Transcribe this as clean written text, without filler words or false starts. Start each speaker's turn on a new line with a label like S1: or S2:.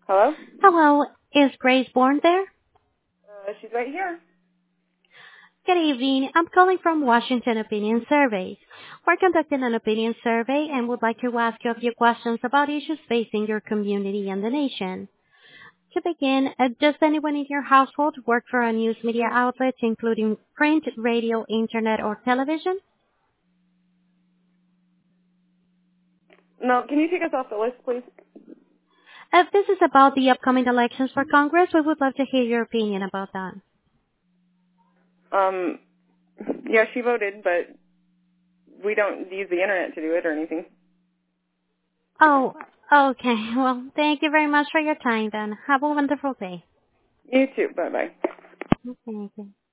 S1: Hello?
S2: Hello, is Grace Bourne there?
S1: She's right here.
S2: Good evening. I'm calling from Washington Opinion Surveys. We're conducting an opinion survey and would like to ask you a few questions about issues facing your community and the nation. To begin, does anyone in your household work for a news media outlet, including print, radio, internet, or television?
S1: No, can you take us off the list, please?
S2: If this is about the upcoming elections for Congress, we would love to hear your opinion about that.
S1: Um, yeah, she voted, but we don't use the internet to do it or anything.
S2: Oh, okay. Well, thank you very much for your time then. Have a wonderful day.
S1: You too. Bye-bye.
S2: Thank you.